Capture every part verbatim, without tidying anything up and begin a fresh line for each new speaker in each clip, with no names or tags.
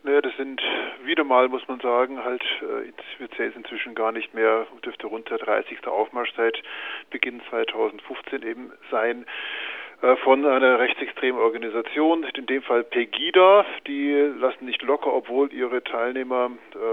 Naja, das sind wieder mal, muss man sagen, halt, äh, wir zählen es inzwischen gar nicht mehr, dürfte rund der dreißigste Aufmarsch seit Beginn zweitausendfünfzehn eben sein, äh, von einer rechtsextremen Organisation, in dem Fall Pegida. Die lassen nicht locker, obwohl ihre Teilnehmer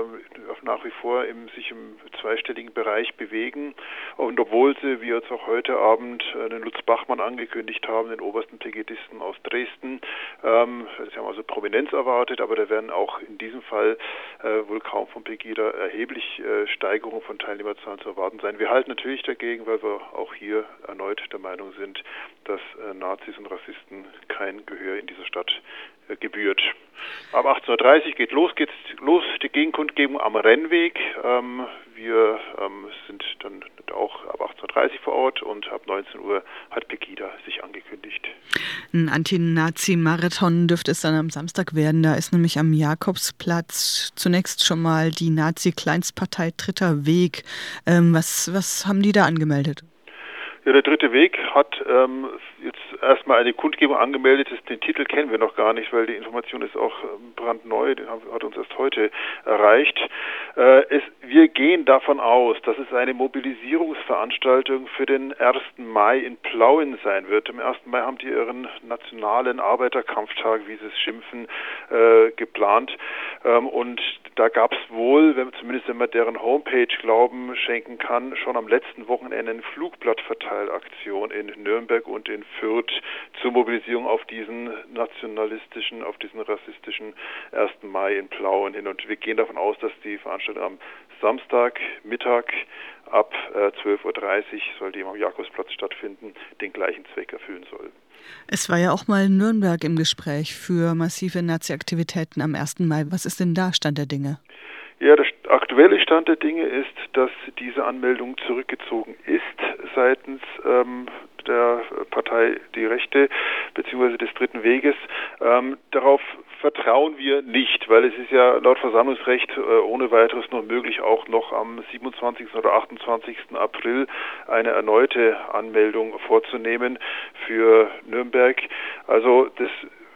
äh, nach wie vor im, sich im zweistelligen Bereich bewegen und obwohl sie, wie jetzt auch heute Abend, äh, den Lutz Bachmann angekündigt haben, den obersten Pegidisten aus Dresden. Ähm, sie haben also Prominenz erwartet, aber da werden auch in diesem Fall äh, wohl kaum von Pegida erheblich äh, Steigerung von Teilnehmerzahlen zu erwarten sein. Wir halten natürlich dagegen, weil wir auch hier erneut der Meinung sind, dass äh, Nazis und Rassisten kein Gehör in dieser Stadt äh, gebührt. Ab achtzehn Uhr dreißig geht los, geht's los, die Gegenkundgebung am Rennweg. Ähm, wir ähm, sind dann auch ab achtzehn Uhr dreißig vor Ort und ab neunzehn Uhr hat Pegida sich angekündigt.
Ein Anti-Nazi-Marathon dürfte es dann am Samstag werden. Da ist nämlich am Jakobsplatz zunächst schon mal die Nazi-Kleinstpartei Dritter Weg. Ähm, was, was haben die da angemeldet?
Ja, der Dritte Weg hat ähm, jetzt erstmal eine Kundgebung angemeldet. Den Titel kennen wir noch gar nicht, weil die Information ist auch ähm, brandneu, den hat uns erst heute erreicht. Äh, es, wir gehen davon aus, dass es eine Mobilisierungsveranstaltung für den ersten Mai in Plauen sein wird. Am ersten Mai haben die ihren nationalen Arbeiterkampftag, wie sie es schimpfen, äh, geplant. Ähm, und da gab es wohl, wenn zumindest wenn man deren Homepage Glauben schenken kann, schon am letzten Wochenende ein Flugblattverteilaktion in Nürnberg und in Fürth zur Mobilisierung auf diesen nationalistischen, auf diesen rassistischen ersten Mai in Plauen hin. Und wir gehen davon aus, dass die Veranstaltung am Samstag Mittag ab äh, zwölf Uhr dreißig soll die am Jakobsplatz stattfinden, den gleichen Zweck erfüllen soll.
Es war ja auch mal Nürnberg im Gespräch für massive Nazi-Aktivitäten am ersten Mai. Was ist denn da Stand der Dinge?
Ja, der aktuelle Stand der Dinge ist, dass diese Anmeldung zurückgezogen ist seitens ähm, der Partei Die Rechte bzw. des Dritten Weges. Ähm, darauf vertrauen wir nicht, weil es ist ja laut Versammlungsrecht äh, ohne weiteres noch möglich, auch noch am siebenundzwanzigsten oder achtundzwanzigsten April eine erneute Anmeldung vorzunehmen für Nürnberg. Also das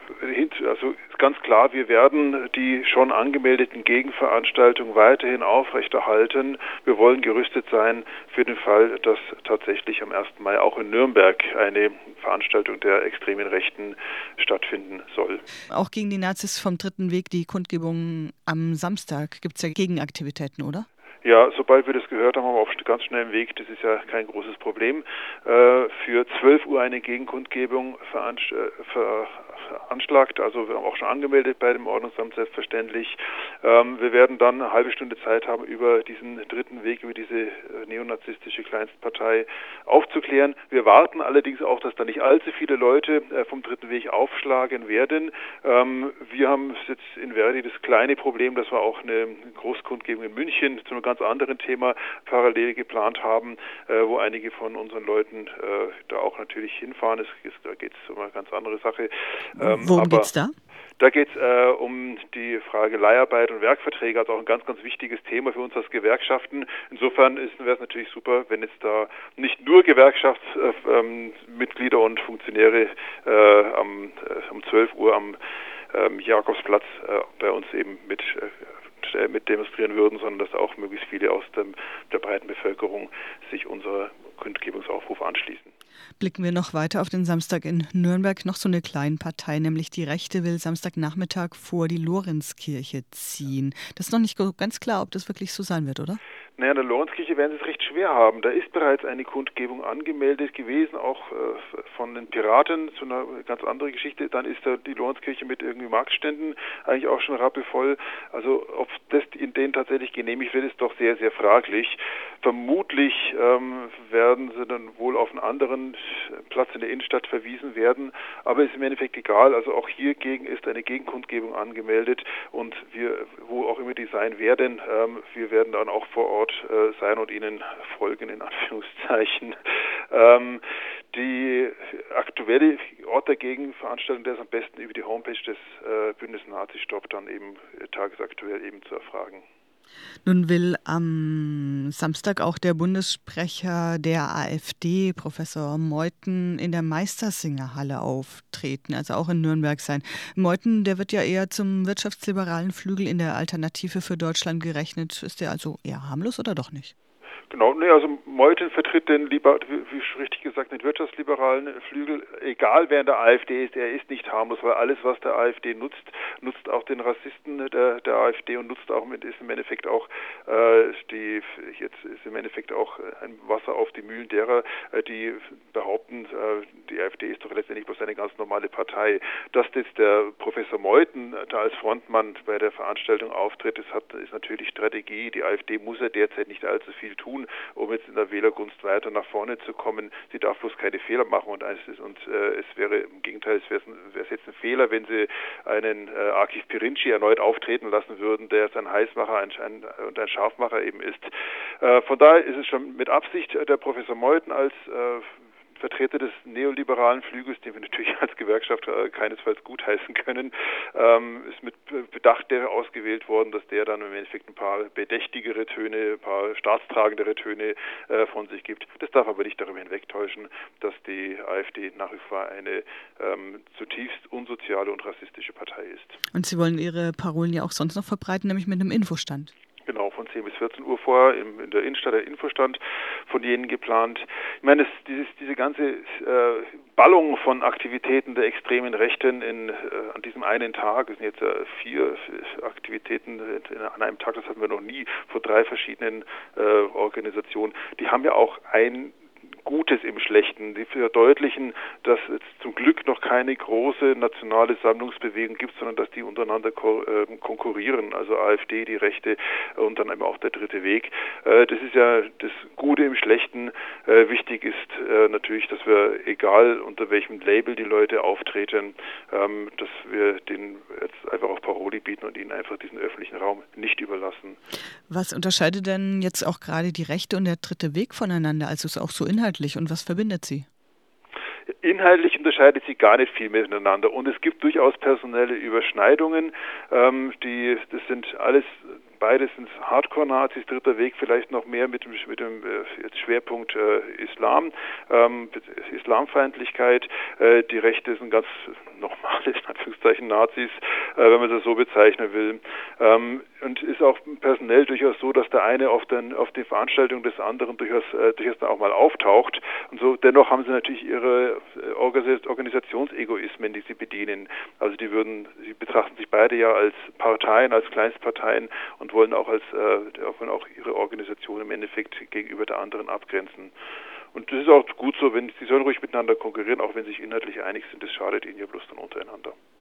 Also ist ganz klar, wir werden die schon angemeldeten Gegenveranstaltungen weiterhin aufrechterhalten. Wir wollen gerüstet sein für den Fall, dass tatsächlich am ersten Mai auch in Nürnberg eine Veranstaltung der extremen Rechten stattfinden soll.
Auch gegen die Nazis vom Dritten Weg, die Kundgebung am Samstag, gibt es ja Gegenaktivitäten, oder?
Ja, sobald wir das gehört haben, haben wir auf ganz schnellem Weg, das ist ja kein großes Problem, äh, für zwölf Uhr eine Gegenkundgebung veransch- äh, ver- veranschlagt. Also wir haben auch schon angemeldet bei dem Ordnungsamt selbstverständlich. Ähm, wir werden dann eine halbe Stunde Zeit haben, über diesen Dritten Weg, über diese äh, neonazistische Kleinstpartei aufzuklären. Wir warten allerdings auch, dass da nicht allzu viele Leute äh, vom Dritten Weg aufschlagen werden. Ähm, wir haben jetzt in Verdi das kleine Problem, dass wir auch eine Großkundgebung in München zu einem ganz anderen Thema parallel geplant haben, äh, wo einige von unseren Leuten äh, da auch natürlich hinfahren. Es, es, da geht es um eine ganz andere Sache. Ähm,
Worum
aber
geht's da?
Da geht es äh, um die Frage Leiharbeit und Werkverträge, also auch ein ganz, ganz wichtiges Thema für uns als Gewerkschaften. Insofern wäre es natürlich super, wenn jetzt da nicht nur Gewerkschaftsmitglieder äh, ähm, und Funktionäre äh, am, äh, um zwölf Uhr am ähm, Jakobsplatz äh, bei uns eben mit äh, mit demonstrieren würden, sondern dass auch möglichst viele aus dem, der breiten Bevölkerung sich unserer Kundgebungsaufruf anschließen.
Blicken wir noch weiter auf den Samstag in Nürnberg. Noch so eine kleine Partei, nämlich die Rechte, will Samstagnachmittag vor die Lorenzkirche ziehen. Das ist noch nicht ganz klar, ob das wirklich so sein wird, oder?
Naja, in der Lorenzkirche werden sie es recht schwer haben. Da ist bereits eine Kundgebung angemeldet gewesen, auch äh, von den Piraten, zu einer ganz anderen Geschichte. Dann ist da die Lorenzkirche mit irgendwie Marktständen eigentlich auch schon rappelvoll. Also ob das in denen tatsächlich genehmigt wird, ist doch sehr, sehr fraglich. Vermutlich ähm, werden sie dann wohl auf einen anderen Platz in der Innenstadt verwiesen werden, aber ist im Endeffekt egal. Also auch hiergegen ist eine Gegenkundgebung angemeldet und wir, wo auch immer die sein werden, ähm, wir werden dann auch vor Ort äh, sein und ihnen folgen, in Anführungszeichen. Ähm, die aktuelle Ort der Gegenveranstaltung, der ist am besten über die Homepage des äh, Bündnis Nazi-Stopp dann eben äh, tagesaktuell eben zu erfragen.
Nun will am Samstag auch der Bundessprecher der AfD, Professor Meuthen, in der Meistersinger-Halle auftreten, also auch in Nürnberg sein. Meuthen, der wird ja eher zum wirtschaftsliberalen Flügel in der Alternative für Deutschland gerechnet. Ist der also eher harmlos oder doch nicht?
Genau, nee, also Meuthen vertritt den, lieber, wie schon richtig gesagt, den wirtschaftsliberalen Flügel, egal wer in der AfD ist, er ist nicht harmlos, weil alles, was der AfD nutzt, nutzt auch den Rassisten der, der AfD und nutzt auch mit, ist im Endeffekt auch äh, die, jetzt ist im Endeffekt auch ein Wasser auf die Mühlen derer, äh, die behaupten, äh, die AfD ist doch letztendlich bloß eine ganz normale Partei. Dass jetzt der Professor Meuthen da als Frontmann bei der Veranstaltung auftritt, das hat, ist natürlich Strategie. Die AfD muss ja derzeit nicht allzu viel tun, um jetzt in der Wählergunst weiter nach vorne zu kommen. Sie darf bloß keine Fehler machen und, und äh, es wäre im Gegenteil, es wäre es jetzt ein Fehler, wenn sie einen äh, Akif Pirinci erneut auftreten lassen würden, der ein Heißmacher ein, ein, und ein Scharfmacher eben ist. Äh, von daher ist es schon mit Absicht der Professor Meuthen als äh, Vertreter des neoliberalen Flügels, den wir natürlich als Gewerkschaft äh, keinesfalls gutheißen können, ähm, ist mit Bedacht der ausgewählt worden, dass der dann im Endeffekt ein paar bedächtigere Töne, ein paar staatstragendere Töne äh, von sich gibt. Das darf aber nicht darüber hinwegtäuschen, dass die AfD nach wie vor eine ähm, zutiefst unsoziale und rassistische Partei ist.
Und Sie wollen Ihre Parolen ja auch sonst noch verbreiten, nämlich mit einem Infostand.
Genau, von zehn bis vierzehn Uhr vor in, in der Innenstadt der Infostand von jenen geplant. Ich meine, das, dieses, diese ganze äh, Ballung von Aktivitäten der extremen Rechten in, äh, an diesem einen Tag, es sind jetzt äh, vier Aktivitäten in, an einem Tag, das hatten wir noch nie, vor drei verschiedenen äh, Organisationen, die haben ja auch ein Gutes im Schlechten. Die verdeutlichen, dass es zum Glück noch keine große nationale Sammlungsbewegung gibt, sondern dass die untereinander ko- äh, konkurrieren, also AfD, die Rechte und dann eben auch der dritte Weg. Äh, das ist ja das Gute im Schlechten. Äh, wichtig ist äh, natürlich, dass wir, egal unter welchem Label die Leute auftreten, ähm, dass wir denen jetzt einfach auch Paroli bieten und ihnen einfach diesen öffentlichen Raum nicht überlassen.
Was unterscheidet denn jetzt auch gerade die Rechte und der dritte Weg voneinander, also ist auch so inhaltlich, und was verbindet sie?
Inhaltlich unterscheidet sie gar nicht viel miteinander und es gibt durchaus personelle Überschneidungen. Ähm, die, das sind alles, beides sind Hardcore-Nazis, dritter Weg vielleicht noch mehr mit dem, mit dem äh, jetzt Schwerpunkt äh, Islam, ähm, Islamfeindlichkeit. Äh, die Rechte sind ganz normale, in Anführungszeichen, Nazis, äh, wenn man das so bezeichnen will. Ähm, und ist auch personell durchaus so, dass der eine auf, den, auf die Veranstaltung des anderen durchaus, äh, durchaus dann auch mal auftaucht. Und so dennoch haben sie natürlich ihre Organisationsegoismen, die sie bedienen. Also die würden, sie betrachten sich beide ja als Parteien, als Kleinstparteien und wollen auch als äh, wollen auch ihre Organisation im Endeffekt gegenüber der anderen abgrenzen. Und das ist auch gut so, wenn sie sollen ruhig miteinander konkurrieren, auch wenn sie sich inhaltlich einig sind. Das schadet ihnen ja bloß dann untereinander.